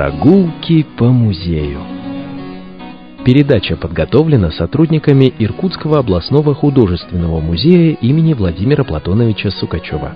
Прогулки по музею. Передача подготовлена сотрудниками Иркутского областного художественного музея имени Владимира Платоновича Сукачева.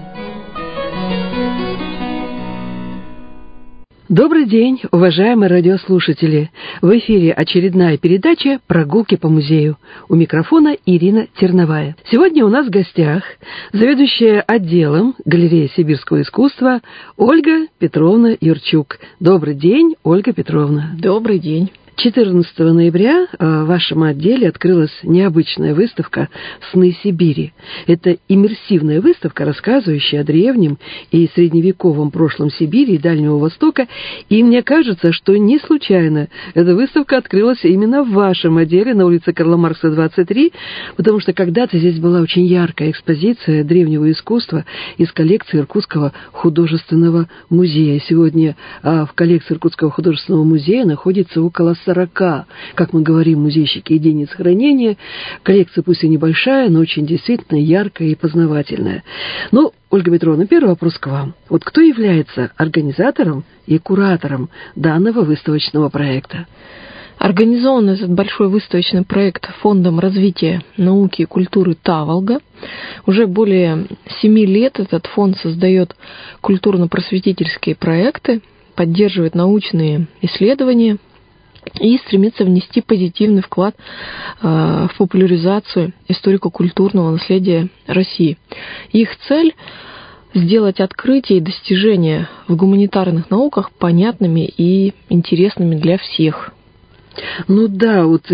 Добрый день, уважаемые радиослушатели! В эфире очередная передача «Прогулки по музею». У микрофона Ирина Терновая. Сегодня у нас в гостях заведующая отделом галереи сибирского искусства Ольга Петровна Юрчук. Добрый день, Ольга Петровна. Добрый день. 14 ноября в вашем отделе открылась необычная выставка «Сны Сибири». Это иммерсивная выставка, рассказывающая о древнем и средневековом прошлом Сибири и Дальнего Востока. И мне кажется, что не случайно эта выставка открылась именно в вашем отделе на улице Карла Маркса, 23, потому что когда-то здесь была очень яркая экспозиция древнего искусства из коллекции Иркутского художественного музея. Сегодня в коллекции Иркутского художественного музея находится около 40, как мы говорим, музейщики, единиц хранения. Коллекция пусть и небольшая, но очень действительно яркая и познавательная. Ну, Ольга Петровна, первый вопрос к вам. Вот кто является организатором и куратором данного выставочного проекта? Организован этот большой выставочный проект Фондом развития науки и культуры Таволга. Уже более 7 лет этот фонд создает культурно-просветительские проекты, поддерживает научные исследования и стремится внести позитивный вклад в популяризацию историко-культурного наследия России. Их цель – сделать открытия и достижения в гуманитарных науках понятными и интересными для всех. Ну да, вот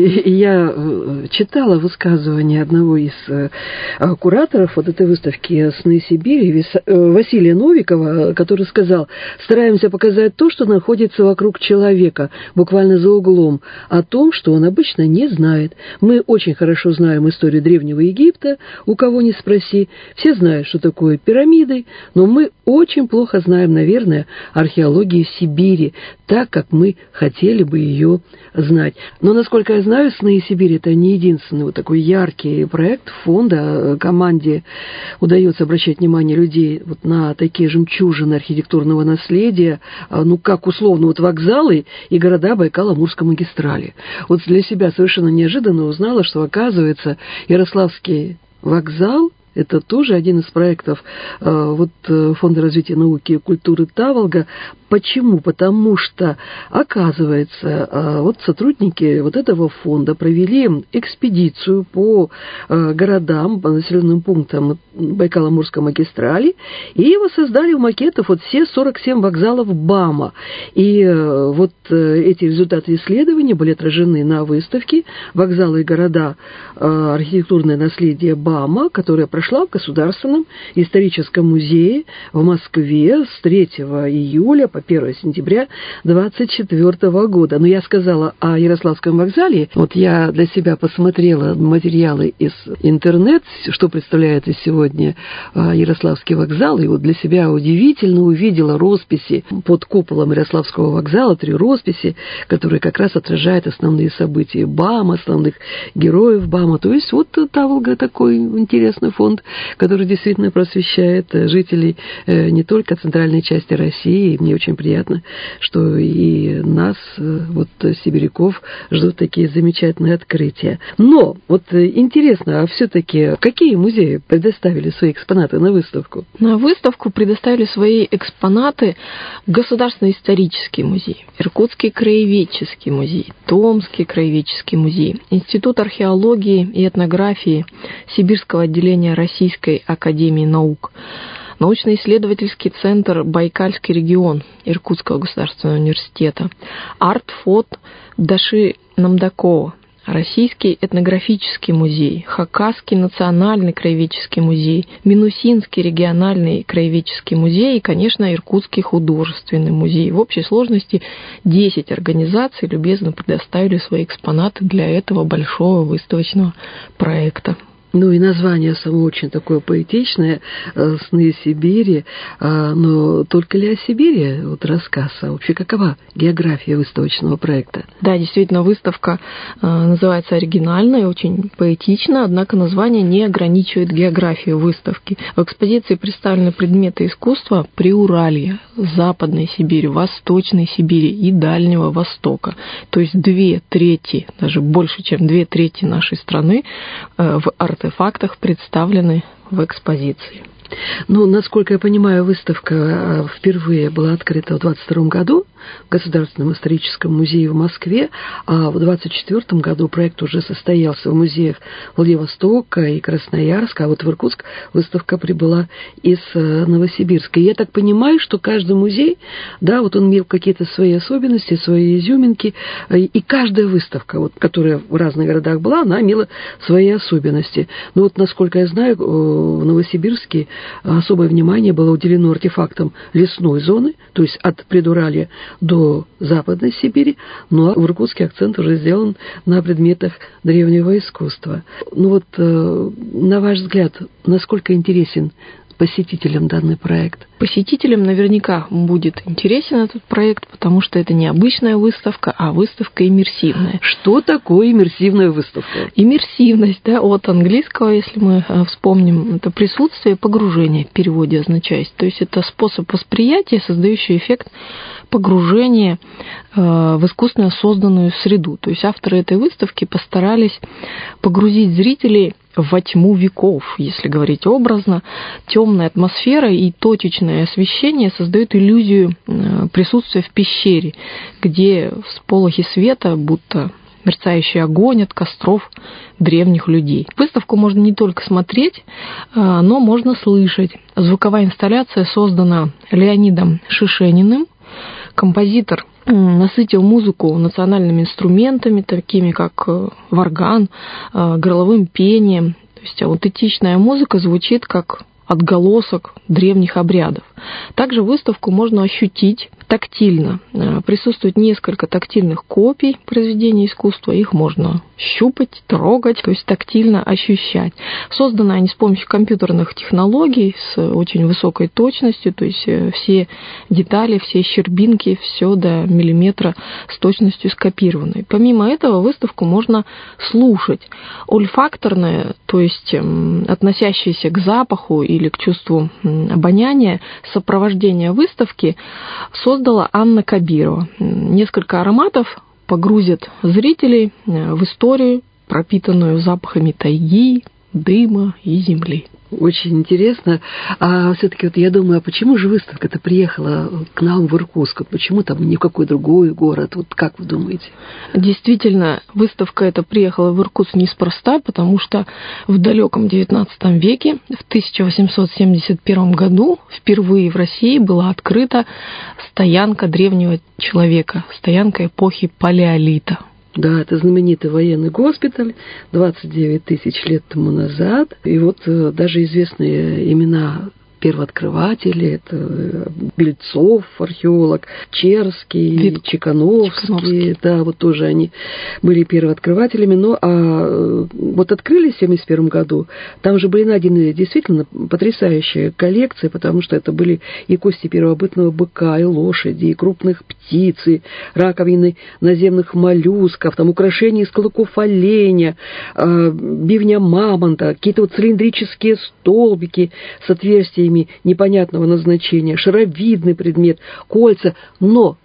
я читала высказывание одного из кураторов вот этой выставки «Сны Сибири» Василия Новикова, который сказал: стараемся показать то, что находится вокруг человека, буквально за углом, о том, что он обычно не знает. Мы очень хорошо знаем историю Древнего Египта, у кого ни спроси, все знают, что такое пирамиды, но мы очень плохо знаем, наверное, археологию Сибири, так, как мы хотели бы ее знать. Но, насколько я знаю, «Сны Сибири» — это не единственный вот такой яркий проект фонда. Команде удается обращать внимание людей вот на такие жемчужины архитектурного наследия, ну, как условно вот вокзалы и города Байкало-Амурской магистрали. Вот для себя совершенно неожиданно узнала, что, оказывается, Ярославский вокзал — это тоже один из проектов Фонда развития науки и культуры Таволга. Почему? Потому что, оказывается, сотрудники вот этого фонда провели экспедицию по городам, по населенным пунктам Байкало-Амурской магистрали и воссоздали в макетах все 47 вокзалов БАМа. И эти результаты исследований были отражены на выставке «Вокзалы и города. Архитектурное наследие БАМа», которая прошла в Государственном историческом музее в Москве с 3 июля по 1 сентября 2024 года. Но я сказала о Ярославском вокзале. Вот я для себя посмотрела материалы из интернета, что представляет из сегодня Ярославский вокзал, и вот для себя удивительно увидела росписи под куполом Ярославского вокзала, 3 росписи, которые как раз отражают основные события БАМа, основных героев БАМа. То есть Таволга такой интересный фонд, который действительно просвещает жителей не только центральной части России. Мне очень приятно, что и нас, сибиряков, ждут такие замечательные открытия. Но интересно, а все-таки какие музеи предоставили свои экспонаты на выставку? На выставку предоставили свои экспонаты Государственный исторический музей, Иркутский краеведческий музей, Томский краеведческий музей, Институт археологии и этнографии Сибирского отделения Российской академии наук, научно-исследовательский центр «Байкальский регион» Иркутского государственного университета, арт-фот Даши Намдакова, Российский этнографический музей, Хакасский национальный краеведческий музей, Минусинский региональный краеведческий музей и, конечно, Иркутский художественный музей. В общей сложности 10 организаций любезно предоставили свои экспонаты для этого большого выставочного проекта. Ну и название само очень такое поэтичное, «Сны Сибири», но только ли о Сибири вот рассказ, а вообще какова география выставочного проекта? Да, действительно, выставка называется оригинально и очень поэтично, однако название не ограничивает географию выставки. В экспозиции представлены предметы искусства Приуралья, Западной Сибири, Восточной Сибири и Дальнего Востока. То есть 2/3, даже больше, чем 2/3 нашей страны в артефактах представлены в экспозиции. Ну, насколько я понимаю, выставка впервые была открыта в 22 году в Государственном историческом музее в Москве, а в 24 году проект уже состоялся в музеях Владивостока и Красноярска, а вот в Иркутск выставка прибыла из Новосибирска. И я так понимаю, что каждый музей, да, вот он имел какие-то свои особенности, свои изюминки, и каждая выставка, вот, которая в разных городах была, она имела свои особенности. Но вот, насколько я знаю, в Новосибирске особое внимание было уделено артефактам лесной зоны, то есть от Предуралья до Западной Сибири, ну а в Иркутске акцент уже сделан на предметах древнего искусства. Ну вот, на ваш взгляд, насколько интересен посетителям данный проект? Посетителям наверняка будет интересен этот проект, потому что это не обычная выставка, а выставка иммерсивная. Что такое иммерсивная выставка? Иммерсивность, да, от английского, если мы вспомним, это присутствие, погружение в переводе означает. То есть это способ восприятия, создающий эффект погружения в искусственно созданную среду. То есть авторы этой выставки постарались погрузить зрителей во тьму веков, если говорить образно. Темная атмосфера и точечное освещение создают иллюзию присутствия в пещере, где всполохи света, будто мерцающий огонь от костров древних людей. Выставку можно не только смотреть, но можно слышать. Звуковая инсталляция создана Леонидом Шишениным. Композитор насытил музыку национальными инструментами, такими как варган, горловым пением. То есть аутентичная музыка звучит как отголосок древних обрядов. Также выставку можно ощутить тактильно. Присутствует несколько тактильных копий произведений искусства. Их можно щупать, трогать, то есть тактильно ощущать. Созданы они с помощью компьютерных технологий с очень высокой точностью, то есть все детали, все щербинки, все до миллиметра с точностью скопированы. Помимо этого выставку можно слушать. Ольфакторное, то есть относящееся к запаху или к чувству обоняния, сопровождение выставки создала Анна Кабирова. Несколько ароматов погрузят зрителей в историю, пропитанную запахами тайги, дыма и земли. Очень интересно. А все-таки вот я думаю, а почему же выставка-то приехала к нам в Иркутск? Почему там не в какой другой город? Вот как вы думаете? Действительно, выставка эта приехала в Иркутск неспроста, потому что в далеком XIX веке, в 1871 году, впервые в России была открыта стоянка древнего человека, стоянка эпохи палеолита. Да, это знаменитый военный госпиталь 29 тысяч лет тому назад. И вот даже известные имена первооткрыватели, это Бельцов, археолог, Черский, Чекановский, да, вот тоже они были первооткрывателями, но вот открылись в 1971 году, там же были найдены действительно потрясающие коллекции, потому что это были и кости первобытного быка, и лошади, и крупных птиц, и раковины наземных моллюсков, там украшения из клыков оленя, бивня мамонта, какие-то вот цилиндрические столбики с отверстиями непонятного назначения, шаровидный предмет, кольца. Но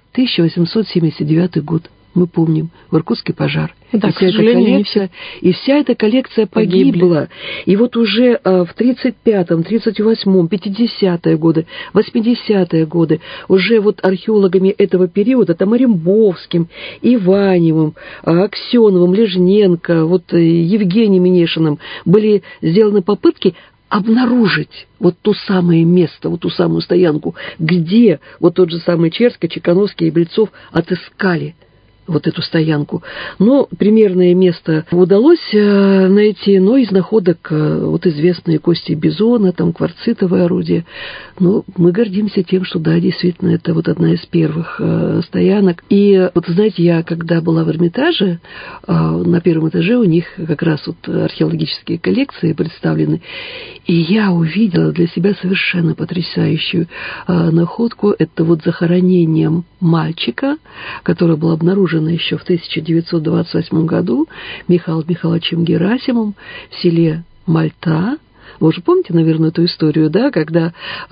1879 год, мы помним, в Иркутский пожар. Да, к сожалению, и вся эта коллекция погибла. И вот уже в 35-м, 38-м, 50-е годы, 80-е годы уже вот археологами этого периода, там Рембовским, Иваневым, Аксеновым, Лежненко, вот Евгением Минешиным были сделаны попытки обнаружить вот то самое место, вот ту самую стоянку, где вот тот же самый Черский, Чекановский и Бельцов отыскали вот эту стоянку. Но примерное место удалось найти, но из находок вот известные кости бизона, там кварцитовое орудие. Но мы гордимся тем, что да, действительно, это вот одна из первых стоянок. И вот, знаете, я когда была в Эрмитаже, на первом этаже у них как раз вот археологические коллекции представлены, и я увидела для себя совершенно потрясающую находку. Это вот захоронением мальчика, которое было обнаружено еще в 1928 году Михаилом Михайловичем Герасимовым в селе Мальта. Вы же помните, наверное, эту историю, да, когда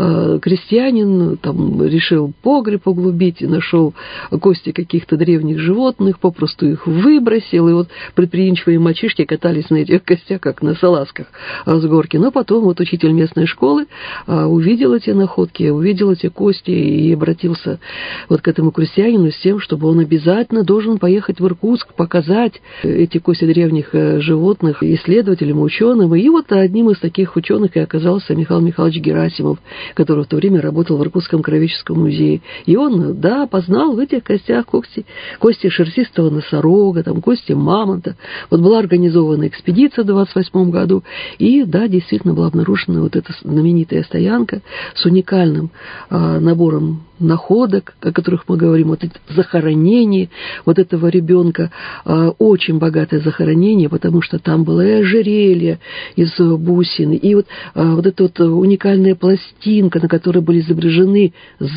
крестьянин там решил погреб углубить и нашел кости каких-то древних животных, попросту их выбросил, и вот предприимчивые мальчишки катались на этих костях, как на салазках с горки. Но потом вот учитель местной школы увидел эти находки, увидел эти кости и обратился вот к этому крестьянину с тем, чтобы он обязательно должен поехать в Иркутск, показать эти кости древних животных исследователям, ученым. И вот одним из таких ученых и оказался Михаил Михайлович Герасимов, который в то время работал в Иркутском краеведческом музее. И он, да, познал в этих костях кости шерстистого носорога, там, кости мамонта. Вот была организована экспедиция в 1928 году, и, да, действительно была обнаружена вот эта знаменитая стоянка с уникальным набором находок, о которых мы говорим, вот это захоронение вот этого ребенка, очень богатое захоронение, потому что там было и ожерелье из бусин, и вот эта вот уникальная пластинка, на которой были изображены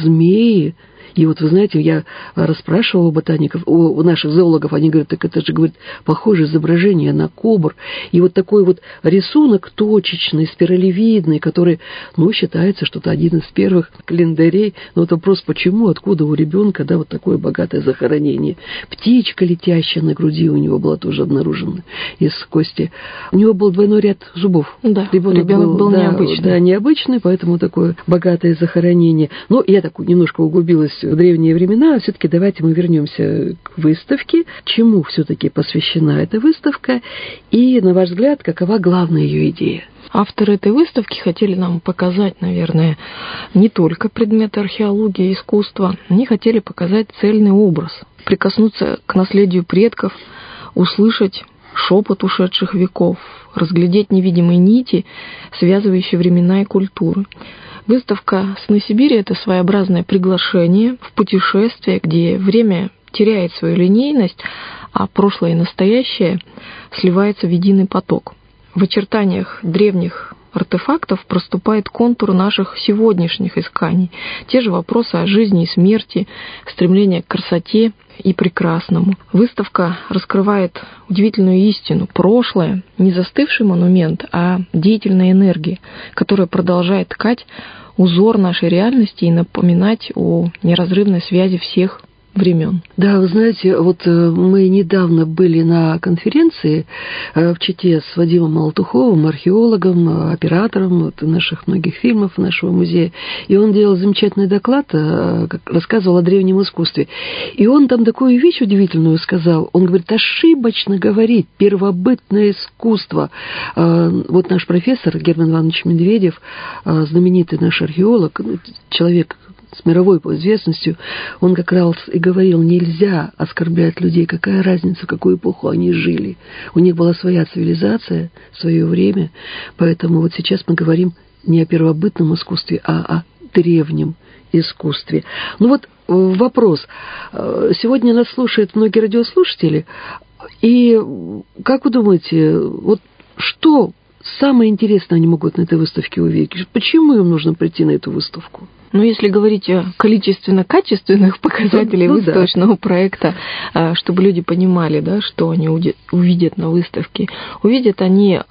змеи. И вот, вы знаете, я расспрашивала у ботаников, у наших зоологов, они говорят, так это же, говорит, похоже изображение на кобр. И вот такой вот рисунок точечный, спиралевидный, который, ну, считается, что это один из первых календарей. Но вот вопрос, почему, откуда у ребенка, да, вот такое богатое захоронение. Птичка летящая на груди у него была тоже обнаружена из кости. У него был двойной ряд зубов. Да, ребенок был необычный. Да, необычный, поэтому такое богатое захоронение. Но я так немножко углубилась в древние времена, а все-таки давайте мы вернемся к выставке. Чему все-таки посвящена эта выставка? И, на ваш взгляд, какова главная ее идея? Авторы этой выставки хотели нам показать, наверное, не только предметы археологии и искусства, они хотели показать цельный образ, прикоснуться к наследию предков, услышать шепот ушедших веков, разглядеть невидимые нити, связывающие времена и культуры. Выставка «Сны Сибири» — это своеобразное приглашение в путешествие, где время теряет свою линейность, а прошлое и настоящее сливаются в единый поток. В очертаниях древних артефактов проступает контур наших сегодняшних исканий. Те же вопросы о жизни и смерти, стремление к красоте и прекрасному. Выставка раскрывает удивительную истину. Прошлое — не застывший монумент, а деятельная энергия, которая продолжает ткать узор нашей реальности и напоминать о неразрывной связи всех времен. Да, вы знаете, вот мы недавно были на конференции в Чите с Вадимом Алтуховым, археологом, оператором вот, наших многих фильмов нашего музея, и он делал замечательный доклад, рассказывал о древнем искусстве. И он там такую вещь удивительную сказал. Он говорит, ошибочно говорить первобытное искусство. Вот наш профессор Герман Иванович Медведев, знаменитый наш археолог, человек с мировой известностью, он как раз и говорил, нельзя оскорблять людей, какая разница, в какую эпоху они жили. У них была своя цивилизация, свое время, поэтому вот сейчас мы говорим не о первобытном искусстве, а о древнем искусстве. Ну вот вопрос. Сегодня нас слушают многие радиослушатели, и как вы думаете, вот что самое интересное они могут на этой выставке увидеть? Почему им нужно прийти на эту выставку? Но если говорить о количественно-качественных показателях выставочного проекта, чтобы люди понимали, да, что они увидят на выставке, увидят они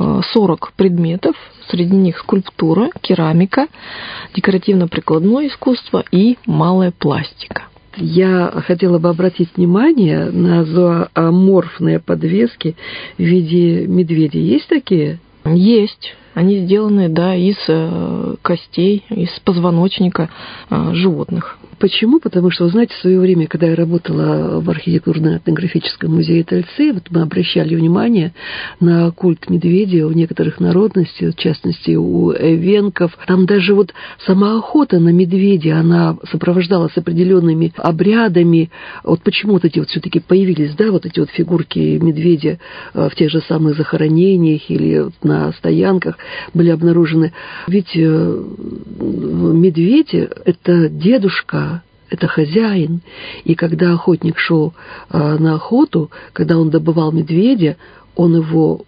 40 предметов, среди них скульптура, керамика, декоративно-прикладное искусство и малая пластика. Я хотела бы обратить внимание на зооморфные подвески в виде медведя. Есть такие? Есть. Они сделаны, да, из костей, из позвоночника животных. Почему? Потому что, вы знаете, в свое время, когда я работала в архитектурно-этнографическом музее Тельцы, вот мы обращали внимание на культ медведя у некоторых народностей, в частности, у эвенков. Там даже вот сама охота на медведя, она сопровождалась определенными обрядами. Вот почему вот эти вот все-таки появились, да, вот эти вот фигурки медведя в тех же самых захоронениях или на стоянках были обнаружены. Ведь медведь — это дедушка, это хозяин. И когда охотник шел на охоту, когда он добывал медведя, он его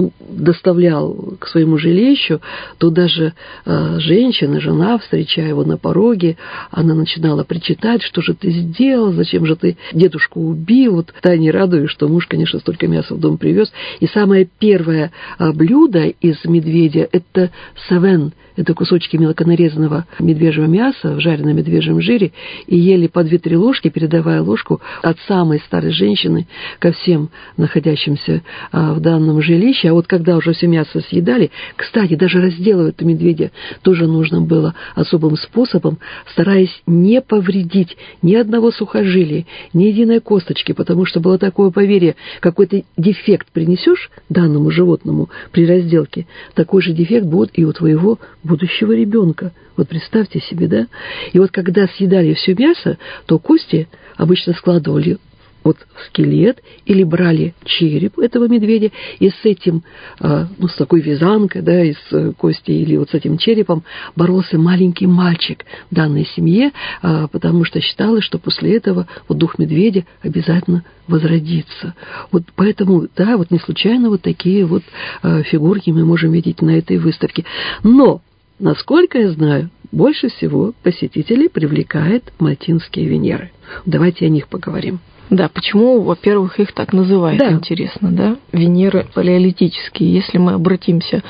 доставлял к своему жилищу, то даже женщина, жена, встречая его на пороге, она начинала причитать: что же ты сделал, зачем же ты дедушку убил. Вот втайне радуюсь, что муж, конечно, столько мяса в дом привез. И самое первое блюдо из медведя — это савен. Это кусочки мелко нарезанного медвежьего мяса в жареном медвежьем жире, и ели по 2-3 ложки, передавая ложку от самой старой женщины ко всем находящимся в данном жилище. А вот когда уже все мясо съедали, кстати, даже разделывать медведя тоже нужно было особым способом, стараясь не повредить ни одного сухожилия, ни единой косточки, потому что было такое поверье: какой-то дефект принесешь данному животному при разделке, такой же дефект будет и у твоего будущего ребенка. Вот представьте себе, да? И вот когда съедали все мясо, то кости обычно складывали вот в скелет или брали череп этого медведя, и с этим, с такой вязанкой, да, из кости или вот с этим черепом боролся маленький мальчик в данной семье, потому что считалось, что после этого вот дух медведя обязательно возродится. Вот поэтому, да, вот не случайно вот такие вот фигурки мы можем видеть на этой выставке. Но, насколько я знаю, больше всего посетителей привлекает мальтинские Венеры. Давайте о них поговорим. Да, почему, во-первых, их так называют, да. Интересно, да? Венеры палеолитические. Если мы обратимся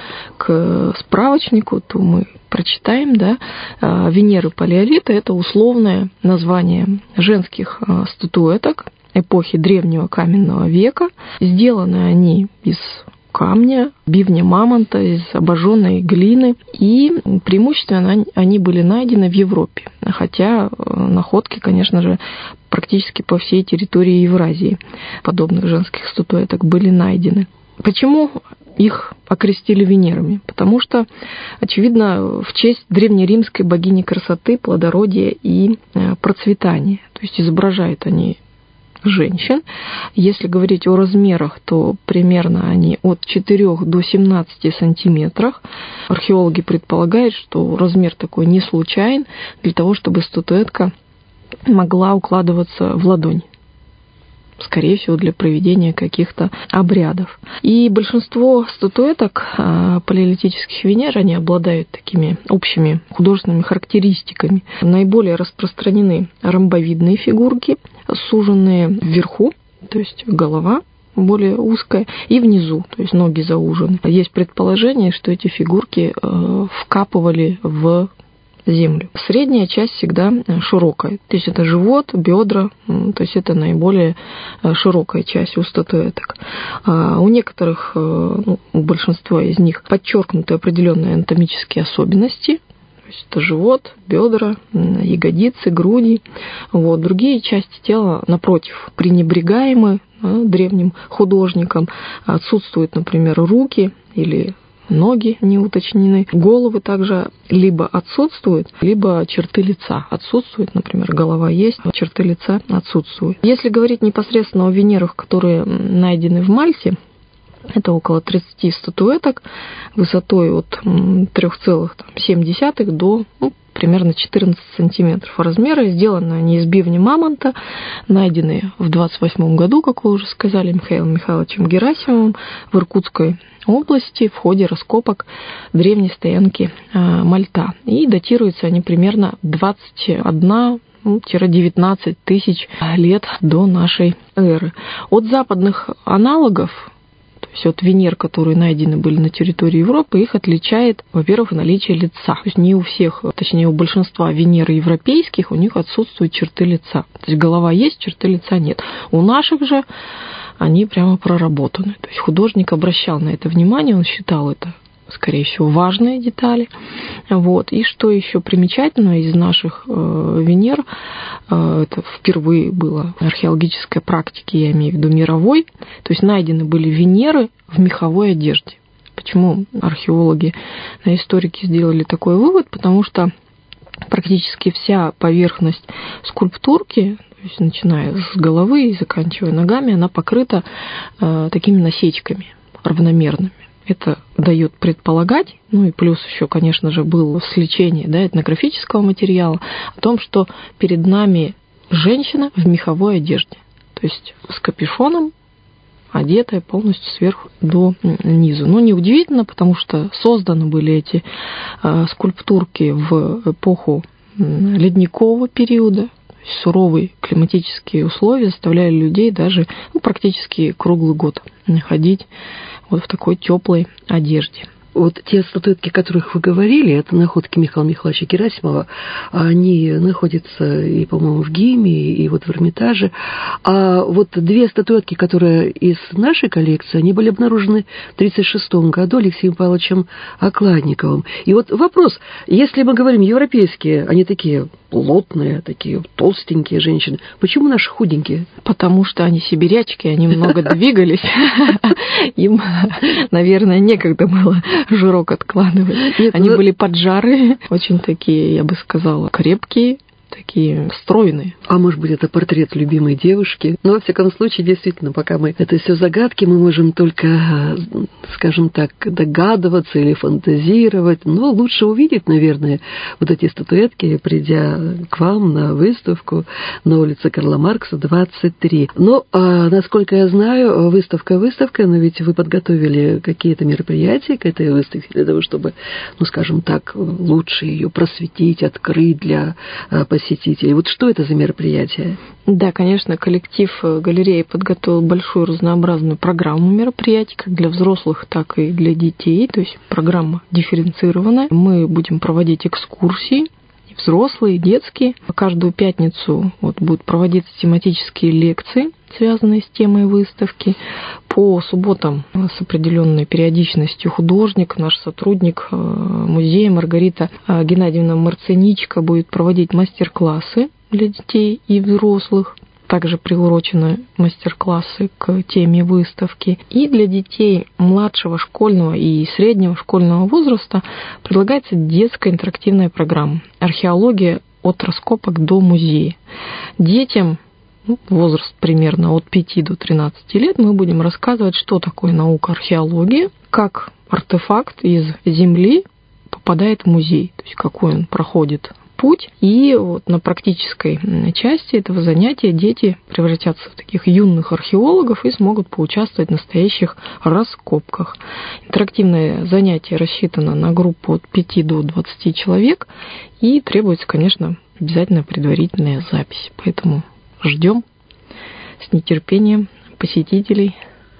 к справочнику, то мы прочитаем, да, Венеры палеолита — это условное название женских статуэток эпохи древнего каменного века. Сделаны они из камня, бивня мамонта, из обожженной глины, и преимущественно они были найдены в Европе, хотя находки, конечно же, практически по всей территории Евразии подобных женских статуэток были найдены. Почему их окрестили Венерами? Потому что, очевидно, в честь древнеримской богини красоты, плодородия и процветания. То есть изображают они женщин. Если говорить о размерах, то примерно они от 4 до 17 сантиметров. Археологи предполагают, что размер такой не случайен, для того, чтобы статуэтка могла укладываться в ладонь. Скорее всего, для проведения каких-то обрядов. И большинство статуэток палеолитических Венер, они обладают такими общими художественными характеристиками. Наиболее распространены ромбовидные фигурки, суженные вверху, то есть голова более узкая, и внизу, то есть ноги заужены. Есть предположение, что эти фигурки вкапывали в землю. Средняя часть всегда широкая, то есть это живот, бедра, то есть это наиболее широкая часть у статуэток. У некоторых, у большинства из них подчеркнуты определенные анатомические особенности. То есть это живот, бедра, ягодицы, груди. Вот. Другие части тела, напротив, пренебрегаемы древним художникам. Отсутствуют, например, руки или ноги не уточнены. Головы также либо отсутствуют, либо черты лица отсутствуют. Например, голова есть, но черты лица отсутствуют. Если говорить непосредственно о Венерах, которые найдены в Мальте, это около 30 статуэток высотой от 3,7 до примерно 14 сантиметров размера. Сделаны они из бивня мамонта, найдены в 28 году, как вы уже сказали, Михаилом Михайловичем Герасимовым в Иркутской области в ходе раскопок древней стоянки Мальта. И датируются они примерно 21-19 тысяч лет до нашей эры. От западных аналогов, то есть от Венер, которые найдены были на территории Европы, их отличает, во-первых, наличие лица. То есть не у всех, точнее у большинства Венер европейских у них отсутствуют черты лица. То есть голова есть, черты лица нет. У наших же они прямо проработаны. То есть художник обращал на это внимание, он считал это скорее всего, важные детали. Вот. И что еще примечательно из наших Венер, это впервые было археологической практики, я имею в виду мировой, то есть найдены были Венеры в меховой одежде. Почему археологи, историки сделали такой вывод? Потому что практически вся поверхность скульптурки, то есть начиная с головы и заканчивая ногами, она покрыта такими насечками равномерными. Это дает предполагать, ну и плюс еще, конечно же, было сличение, да, этнографического материала, о том, что перед нами женщина в меховой одежде, то есть с капюшоном, одетая полностью сверху до низу. Ну, неудивительно, потому что созданы были эти скульптурки в эпоху ледникового периода. Суровые климатические условия заставляли людей даже практически круглый год ходить вот в такой теплой одежде. Вот те статуэтки, о которых вы говорили, это находки Михаила Михайловича Герасимова, они находятся и, по-моему, в ГИМе, и вот в Эрмитаже. А вот две статуэтки, которые из нашей коллекции, они были обнаружены в 1936 году Алексеем Павловичем Окладниковым. И вот вопрос, если мы говорим европейские, они такие плотные, такие толстенькие женщины, почему наши худенькие? Потому что они сибирячки, они много двигались. Им, наверное, некогда было жирок откладывать. Нет, они были поджарые, очень такие, я бы сказала, крепкие, такие стройные. А может быть, это портрет любимой девушки? Но, во всяком случае, действительно, пока мы... Это все загадки, мы можем только, скажем так, догадываться или фантазировать. Но лучше увидеть, наверное, вот эти статуэтки, придя к вам на выставку на улице Карла Маркса, 23. Но, насколько я знаю, выставка, но ведь вы подготовили какие-то мероприятия к этой выставке для того, чтобы, ну, скажем так, лучше ее просветить, открыть для посетителей. Вот что это за мероприятие? Да, конечно, коллектив галереи подготовил большую разнообразную программу мероприятий, как для взрослых, так и для детей. То есть программа дифференцированная. Мы будем проводить экскурсии, взрослые, детские. Каждую пятницу будут проводиться тематические лекции, связанные с темой выставки. По субботам с определенной периодичностью художник, наш сотрудник музея Маргарита Геннадьевна Марциничка будет проводить мастер-классы для детей и взрослых. Также приурочены мастер-классы к теме выставки. И для детей младшего школьного и среднего школьного возраста предлагается детская интерактивная программа «Археология от раскопок до музея». Детям, возраст примерно от 5 до 13 лет, мы будем рассказывать, что такое наука археология, как артефакт из земли попадает в музей, то есть какой он проходит путь. И вот на практической части этого занятия дети превратятся в таких юных археологов и смогут поучаствовать в настоящих раскопках. Интерактивное занятие рассчитано на группу от 5 до 20 человек и требуется, конечно, обязательно предварительная запись. Поэтому ждем с нетерпением посетителей.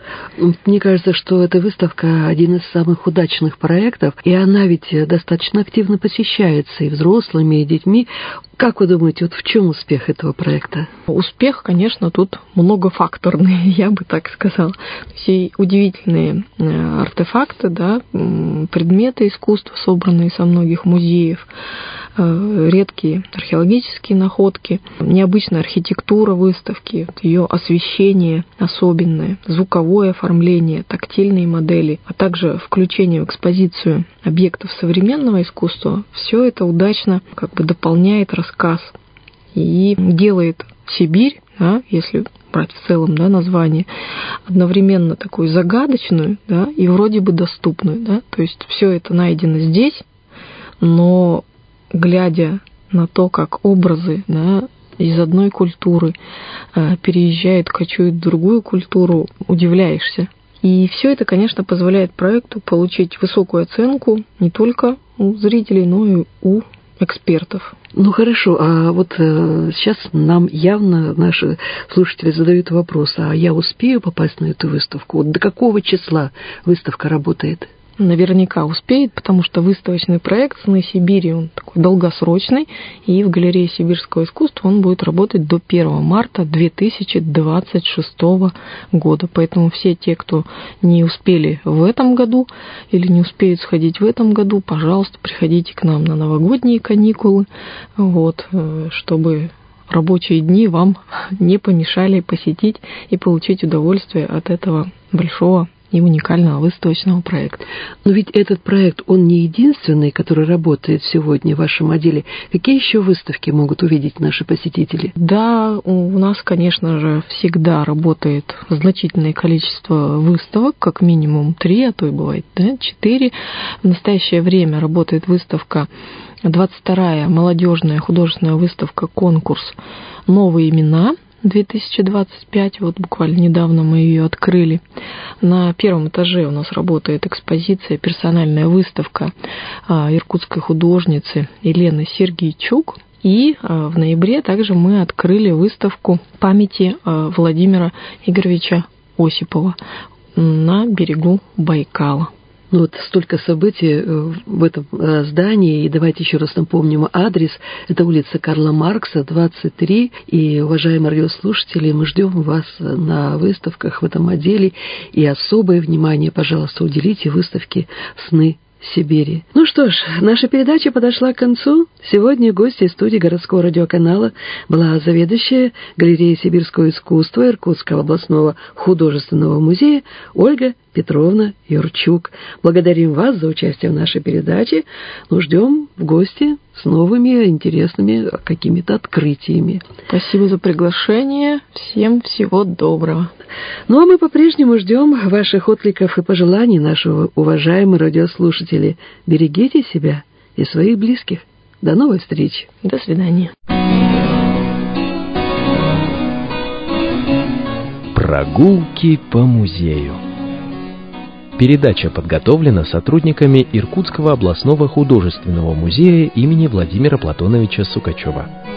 Мне кажется, что эта выставка один из самых удачных проектов, и она ведь достаточно активно посещается и взрослыми, и детьми. Как вы думаете, вот в чем успех этого проекта? Успех, конечно, тут многофакторный, я бы так сказала. Все удивительные артефакты, да, предметы искусства, собранные со многих музеев, редкие археологические находки, необычная архитектура выставки, ее освещение особенное, звуковое оформление, тактильные модели, а также включение в экспозицию объектов современного искусства. Все это удачно дополняет рассказ и делает Сибирь, да, если брать в целом, да, название, одновременно такую загадочную, да, и вроде бы доступную, да, то есть все это найдено здесь, но глядя на то, как образы, да, из одной культуры переезжают, кочуют в другую культуру, удивляешься. И все это, конечно, позволяет проекту получить высокую оценку не только у зрителей, но и у экспертов. Ну хорошо, а вот сейчас нам явно наши слушатели задают вопрос, а я успею попасть на эту выставку? Вот до какого числа выставка работает? наверняка успеет, потому что выставочный проект «Сны Сибири», он такой долгосрочный, и в галерее сибирского искусства он будет работать до 1 марта 2026 года. Поэтому все те, кто не успели в этом году или не успеют сходить в этом году, пожалуйста, приходите к нам на новогодние каникулы, чтобы рабочие дни вам не помешали посетить и получить удовольствие от этого большого и уникального выставочного проекта. Но ведь этот проект, он не единственный, который работает сегодня в вашем отделе. Какие еще выставки могут увидеть наши посетители? Да, у нас, конечно же, всегда работает значительное количество выставок, как минимум 3, а то и бывает 4. В настоящее время работает выставка 22-я молодежная художественная выставка-конкурс «Новые имена». 2025, буквально недавно мы ее открыли. На первом этаже у нас работает экспозиция, персональная выставка иркутской художницы Елены Сергейчук. И в ноябре также мы открыли выставку памяти Владимира Игоревича Осипова на берегу Байкала. Столько событий в этом здании, и давайте еще раз напомним адрес. Это улица Карла Маркса, 23. И, уважаемые радиослушатели, мы ждем вас на выставках в этом отделе. И особое внимание, пожалуйста, уделите выставке «Сны Сибири». Ну что ж, наша передача подошла к концу. Сегодня гостьей студии городского радиоканала была заведующая галереей сибирского искусства Иркутского областного художественного музея Ольга Петровна Юрчук. Благодарим вас за участие в нашей передаче. Ждем в гости с новыми интересными какими-то открытиями. Спасибо за приглашение. Всем всего доброго. А мы по-прежнему ждем ваших откликов и пожеланий, наши уважаемые радиослушатели. Берегите себя и своих близких. До новой встречи. До свидания. Прогулки по музею. Передача подготовлена сотрудниками Иркутского областного художественного музея имени Владимира Платоновича Сукачева.